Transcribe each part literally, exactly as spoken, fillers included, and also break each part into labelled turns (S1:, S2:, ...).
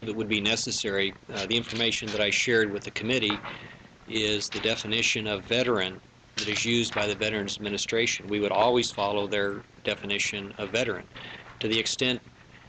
S1: that would be necessary. Uh, the information that I shared with the committee is the definition of veteran that is used by the Veterans Administration. We would always follow their definition of veteran. To the extent,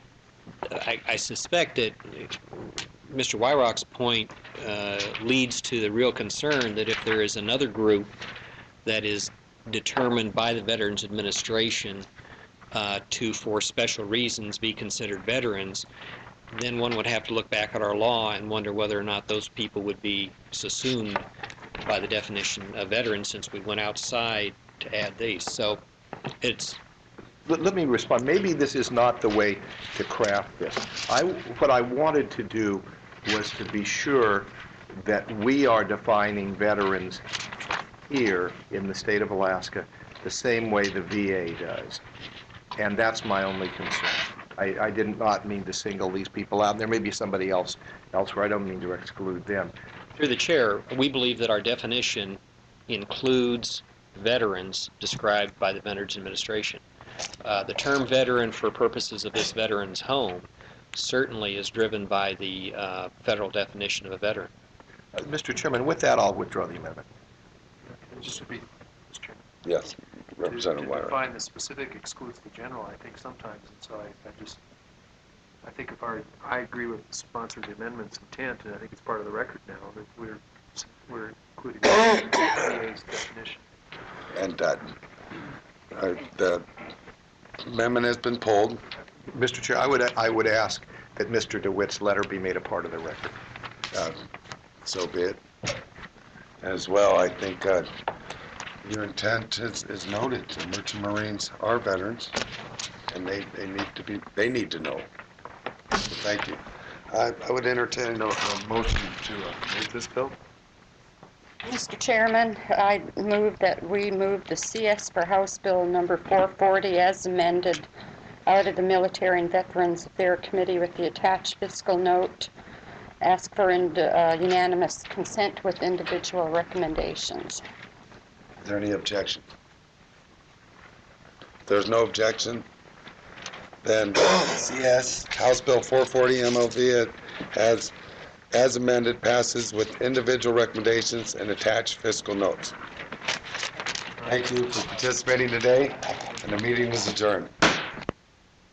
S1: I, I suspect that Mister Wyrock's point uh, leads to the real concern that if there is another group that is determined by the Veterans Administration uh, to, for special reasons, be considered veterans, then one would have to look back at our law and wonder whether or not those people would be subsumed by the definition of veteran, since we went outside to add these. So it's...
S2: Let, let me respond. Maybe this is not the way to craft this. I, what I wanted to do was to be sure that we are defining veterans here in the state of Alaska the same way the V A does. And that's my only concern. I, I did not mean to single these people out. There may be somebody else elsewhere. I don't mean to exclude them.
S1: Through the chair, we believe that our definition includes veterans described by the Veterans Administration. Uh, the term veteran for purposes of this veterans home certainly is driven by the uh, federal definition of a veteran.
S2: Uh, Mister Chairman, with that, I'll withdraw the amendment.
S3: Just to be, Mister Chairman.
S4: Yes, Representative
S3: To, to
S4: Wyrock.
S3: define the specific excludes the general, I think sometimes, and so I, I just, I think if our, I agree with the sponsor of the amendment's intent, and I think it's part of the record now, that we're, we're including the V A's definition.
S4: And uh, uh, the amendment has been pulled.
S2: Mister Chair, I would, I would ask that Mister DeWitt's letter be made a part of the record.
S4: Uh, so be it. As well, I think uh, your intent is, is noted. The Merchant Marines are veterans, and they, they need to be they need to know. So thank you. I, I would entertain a, a motion to uh, move this bill.
S5: Mister Chairman, I move that we move the C S for House Bill number four forty as amended out of the Military and Veterans Affairs Committee with the attached fiscal note. Ask for ind uh, unanimous consent with individual recommendations.
S4: Is there any objection? If there's no objection, then C S House Bill four forty M O V has, as amended, passes with individual recommendations and attached fiscal notes. Thank you for participating today, and the meeting is adjourned.